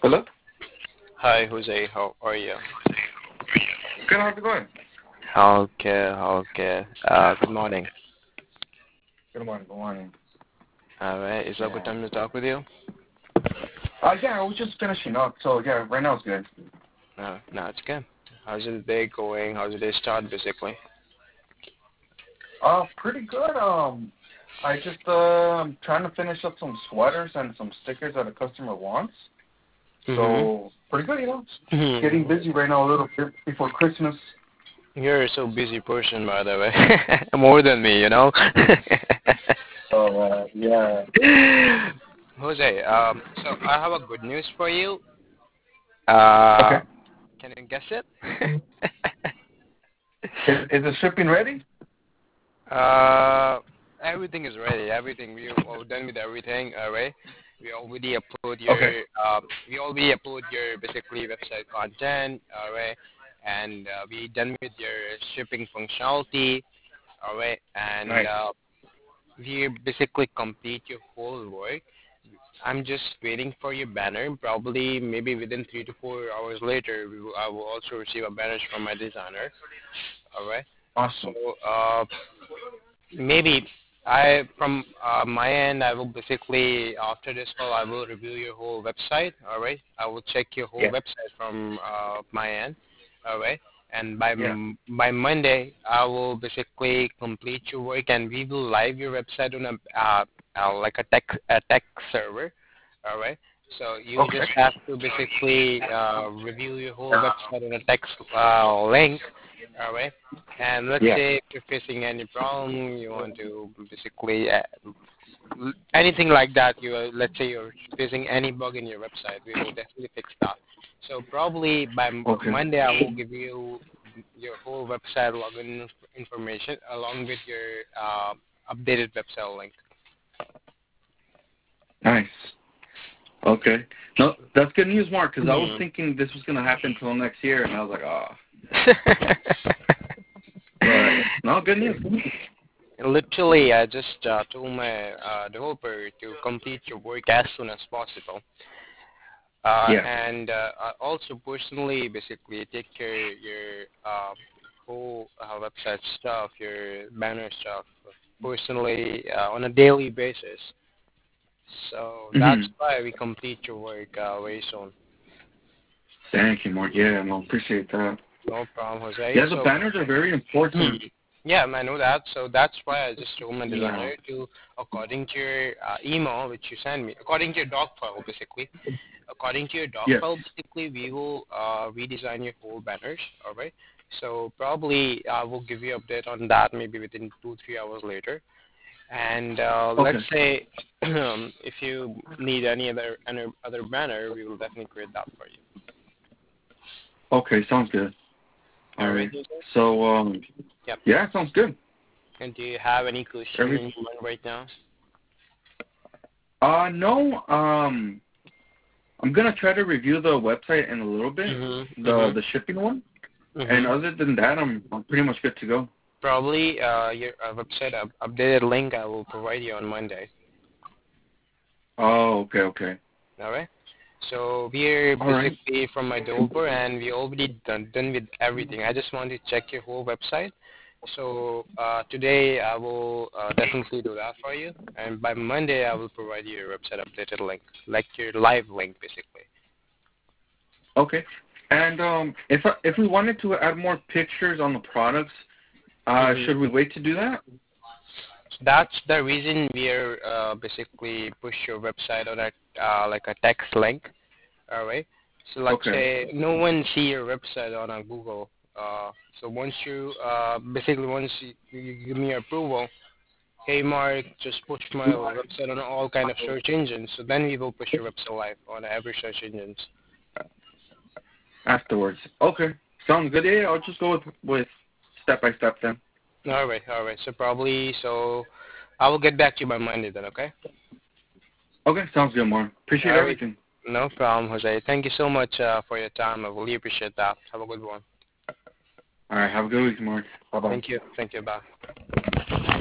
Hello? Hi, Jose. How are you? Good, how's it going? Okay, okay. Good morning. Good morning, good morning. All right. Is that a good Yeah. time to talk with you? Yeah, I was just finishing up, so yeah, right now it's good. No, it's good. How's the day going? How's the day start, basically? Pretty good. I just, I'm trying to finish up some sweaters and some stickers that a customer wants. Mm-hmm. So, pretty good, Getting busy right now a little bit before Christmas. You're a so busy person, by the way. More than me, So, yeah. Jose, so I have a good news for you. Uh, Okay. can you guess it? Is the shipping ready? Uh, everything is ready. Everything we are done with everything. Alright. We already upload Okay. your basically website content. Alright, and we done with your shipping functionality. Alright, and Nice. we basically complete your whole work. I'm just waiting for your banner. Probably maybe within 3 to 4 hours later, I will also receive a banner from my designer. Alright. So Awesome. maybe I from my end, I will basically after this call, I will review your whole website. All right, I will check your whole Yeah. website from my end. All right, and by Yeah. by Monday, I will basically complete your work, and we will live your website on like a tech server. All right. So you Okay. just have to basically review your whole website on a text link. All right. And let's Yeah. say if you're facing any problem, you want to basically anything like that. Let's say you're facing any bug in your website, we will definitely fix that. So probably by Okay. Monday, I will give you your whole website login information along with your updated website link. Nice. Okay. No, that's good news, Mark, because I was Hmm. thinking this was going to happen until next year, and I was like, But, no, good news. Literally, I just told my developer to complete your work as soon as possible. Yeah. And I also personally basically take care of your whole website stuff, your banner stuff, personally on a daily basis. So that's hmm why we complete your work very soon. Thank you, Mark. Yeah, no, appreciate that. No problem, Jose. Yeah, the So banners are very important. yeah, I know that. So that's why I just told my Yeah. designer to, according to your email which you send me, according to your doc file basically, according to your doc Yes. file, basically, we will redesign your whole banners. All right. So probably I will give you update on that maybe within 2 3 hours later. And let's Okay. say if you need any other banner, we will definitely create that for you. Okay, sounds good. All All right. right. Jose? So, Yep. yeah, sounds good. And do you have any question Every. in your mind right now? No. I'm gonna try to review the website in a little bit, Mhm. the Mhm. shipping one, and Mhm. other than that, I'm pretty much good to go. Probably your website updated link I will provide you on Monday. Oh, okay, okay. All right. So we're All right. basically from my developer, and we already done with everything. I just want to check your whole website. So today I will definitely do that for you, and by Monday I will provide you your website updated link, like your live link, basically. Okay. And if we wanted to add more pictures on the products, Hmm. should we wait to do that? That's the reason we're basically push your website on a like a text link. All right. So let's Okay. say no one see your website on a Google. So once you basically once you give me your approval, hey Mark, just push my website on all kind of search engines. So then we will push your website live on every search engines. Afterwards. Okay. Sounds good. Yeah, I'll just go with step by step then. All right, all right. So probably I will get back to you by Monday then. Okay. Okay, sounds good, Mark. Appreciate All right. everything. No problem, Jose. Thank you so much for your time. I really appreciate that. Have a good one. All right. Have a good week, Mark. Bye bye. Thank you. Thank you. Bye.